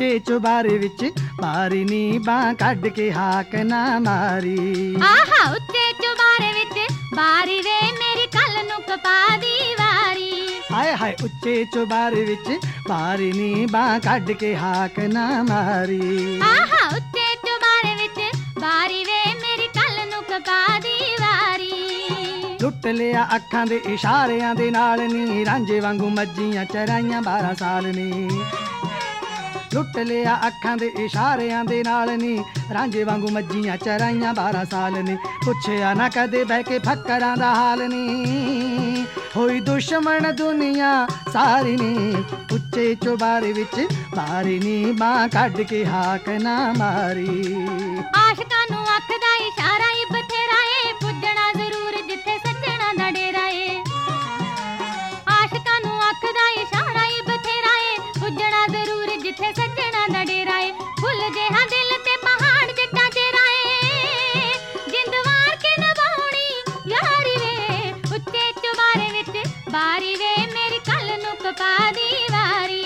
ਉੱਚੇ ਚੁਬਾਰੇ ਵਿੱਚ ਬਾਰੀ ਨੀ ਬਾਂਹ ਕੱਢ ਕੇ ਹਾਕ ਨਾ ਮਾਰੀ। ਆਹਾ ਉੱਚੇ ਚੁਬਾਰੇ ਵਿੱਚ ਬਾਰੀ ਵੇ ਮੇਰੀ ਕੱਲ ਨੂੰ ਕਪਾ ਦੀ ਵਾਰੀ। ਹਾਏ ਹਾਏ ਉੱਚੇ ਚੁਬਾਰੇ ਵਿੱਚ ਬਾਰੀ ਨੀ ਬਾਂਹ ਕੱਢ ਕੇ ਹਾਕ ਨਾ ਮਾਰੀ। ਆਹਾ ਉੱਚੇ ਚੁਬਾਰੇ ਵਿੱਚ ਬਾਰੀ ਵੇ ਮੇਰੀ ਕੱਲ ਨੂੰ ਕਪਾ ਦੀ ਵਾਰੀ। ਲੁੱਟ ਲਿਆ ਅੱਖਾਂ ਦੇ ਇਸ਼ਾਰਿਆਂ ਦੇ ਨਾਲ ਨੀ ਰਾਂਝੇ ਵਾਂਗੂ ਮੱਝੀਆਂ ਚਰਾਈਆਂ 12 ਸਾਲ ਨੀ। ਲੁੱਟ ਲਿਆ ਅੱਖਾਂ ਦੇ ਇਸ਼ਾਰਿਆਂ ਦੇ ਨਾਲ ਨੀ ਰਾਂਝੇ ਵਾਂਗੂ ਮੱਝੀਆਂ ਚਰਾਈਆਂ 12 ਸਾਲ ਨੀ। ਪੁੱਛਿਆ ਨਾ ਕਦੇ ਬਹਿ ਕੇ ਫੱਕਰਾਂ ਦਾ ਹਾਲ ਨੀ ਹੋਈ ਦੁਸ਼ਮਣ ਦੁਨੀਆ ਸਾਰੀ ਨੀ। ਉੱਚੇ ਚੁਬਾਰੇ ਵਿੱਚ ਬਾਰੀ ਨੀ ਬਾਂਹ ਕੱਢ ਕੇ ਹਾਕ ਨਾ ਮਾਰੀ। ਆਸ਼ਕਾਂ ਨੂੰ ਅੱਖ ਦਾ ਇਸ਼ਾਰਾ ਹੀ ਬਥੇਰਾ ਏ ਪੁੱਜਣਾ ਜ਼ਰੂਰ ਜਿੱਥੇ ਸੱਜਣਾ ਦਾ ਡੇਰਾ ਏ। ਆਸ਼ਕਾਂ ਨੂੰ ਅੱਖ ਦਾ ਇਸ਼ਾਰਾ ਹੀ ਬਥੇਰਾ ਏ ਪੁੱਜਣਾ ਜ਼ਰੂਰ ਜਿੱਥੇ ਸੱਜਣਾ ਦਾ ਡੇਰਾ ਏ। ਫੁੱਲ ਜਿਹਾ ਦਿਲ ਤੇ ਪਹਾੜ ਜਿੱਡਾ ਚਿਹਰਾ ਏ ਜਿੰਦ ਵਾਰ ਕੇ ਨਿਭਾਉਣੀ ਯਾਰੀ ਵੇ। ਉੱਚੇ ਚੁਬਾਰੇ ਵਿੱਚ ਬਾਰੀ ਵੇ ਮੇਰੀ ਕੱਲ ਨੂੰ ਕਪਾ ਦੀ ਵਾਰੀ।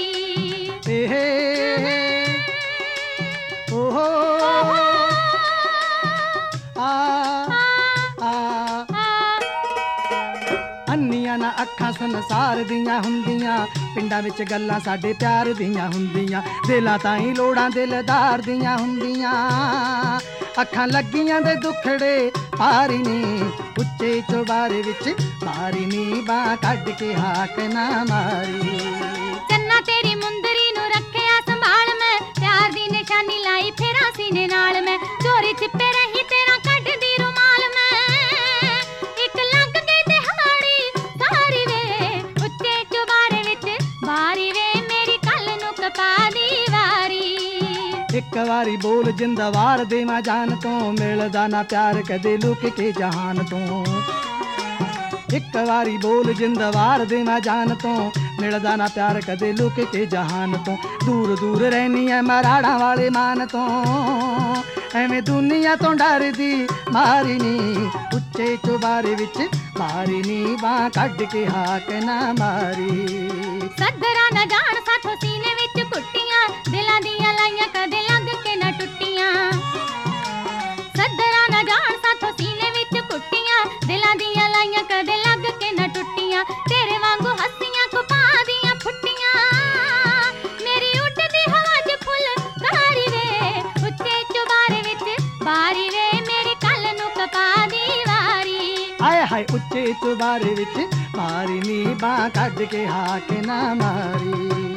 ਓਹੋ ਅੰਨੀਆਂ ਨਾ ਅੱਖਾਂ ਸੰਸਾਰ ਦੀਆਂ ਹੁੰਦੀਆਂ ਪਿੰਡਾਂ ਵਿੱਚ ਗੱਲਾਂ ਸਾਡੇ ਪਿਆਰ ਦੀਆਂ ਹੁੰਦੀਆਂ। ਦਿਲਾਂ ਤਾਈਂ ਲੋੜਾਂ ਦਿਲਦਾਰ ਦੀਆਂ ਹੁੰਦੀਆਂ ਅੱਖਾਂ ਲੱਗੀਆਂ ਦੇ ਦੁੱਖੜੇ ਪਾਰੀ ਨੀ। ਉੱਚੇ ਚੁਬਾਰੇ ਵਿੱਚ ਬਾਰੀ ਨੀ ਬਾਂਹ ਕੱਢ ਕੇ ਹਾਕ ਨਾ ਮਾਰੀ। ਚੰਨਾ ਤੇਰੀ ਮੁੰਦਰੀ ਨੂੰ ਰੱਖਿਆ ਸੰਭਾਲ ਮੈਂ ਪਿਆਰ ਦੀ ਨਿਸ਼ਾਨੀ ਲਾਈ ਫੇਰਾ ਸੀਨੇ ਨਾਲ ਮੈਂ। ਚੋਰੀ ਛਿਪੇ ਰਹੀ ਤੇਰਾ ਕੱਢਦੀ ਰੁਮਾਲ ਮੈਂ ਇੱਕ ਲੱਗ ਗਈ ਦਿਹਾੜੀ ਸਾਰੀ ਵੇ। ਉੱਚੇ ਚੁਬਾਰੇ ਵਿੱਚ ਬਾਰੀ ਵੇ ਮੇਰੀ ਕੱਲ ਨੂੰ ਕਪਾ ਦੀ ਵਾਰੀ। ਇੱਕ ਵਾਰੀ ਬੋਲ ਜਿੰਦਾ ਵਾਰ ਦੇਵਾਂ ਜਾਨ ਤੋਂ ਮਿਲਦਾ ਨਾ ਪਿਆਰ ਕਦੇ ਲੁਕ ਕੇ ਜਹਾਨ ਤੋਂ। ਇੱਕ ਵਾਰੀ ਬੋਲ ਜਿੰਦਾ ਵਾਰ ਦੇਵਾਂ ਜਾਨ ਤੋਂ ਮਿਲਦਾ ਨਾ ਪਿਆਰ ਕਦੇ ਲੁਕ ਕੇ ਜਹਾਨ ਤੋਂ। ਦੂਰ ਦੂਰ ਰਹਿਨੀ ਐ ਮਰਾੜਾਂ ਵਾਲੇ ਮਾਨ ਤੋਂ ਐਵੇਂ ਦੁਨੀਆ ਤੋਂ ਡਰਦੀ ਮਾਰੀ ਨੀ। ਉੱਚੇ ਚੁਬਾਰੇ ਵਿੱਚ ਬਾਰੀ ਨੀ ਬਾਂਹ ਕੱਢ ਕੇ ਹਾਕ ਨਾ ਮਾਰੀ। ਸੱਦਰਾ ਨਾ ਜਾਣ ਸਾਥੋਂ ਸੀਨੇ ਵਿੱਚ ਕੁੱਟੀਆਂ ਦਿਲਾਂ ਦੀਆਂ ਲਾਈਆਂ ਕਦੇ ਲੱਗ ਕੇ ਨਾ ਟੁੱਟੀਆਂ। ਸੱਦਰਾ ਨਾ ਜਾਣ ਸਾਥੋਂ ਸੀਨੇ ਵਿੱਚ ਕੁੱਟੀਆਂ ਦਿਲਾਂ ਦੀਆਂ ਲਾਈਆਂ ਕਦੇ ਲੱਗ ਕੇ ਨਾ ਟੁੱਟੀਆਂ। ਤੇਰੇ ਵਾਂਗੂ ਹੱਸੀਆਂ ਕੁਪਾ ਦੀਆਂ ਫੁੱਟੀਆਂ ਮੇਰੀ ਉੱਡਦੀ ਹਵਾ 'ਚ ਫੁੱਲ ਕਾਰੀ ਵੇ। ਉੱਚੇ ਚੁਬਾਰੇ ਵਿੱਚ ਬਾਰੀ ਵੇ ਮੇਰੀ ਕੱਲ ਨੂੰ ਕਪਾ ਦੀ ਵਾਰੀ। ਹਾਏ ਹਾਏ ਉੱਚੇ ਚੁਬਾਰੇ ਵਿੱਚ ਬਾਰੀ ਨੀ ਬਾਂਹ ਕੱਢ ਕੇ ਹਾਕ ਨਾ ਮਾਰੀ।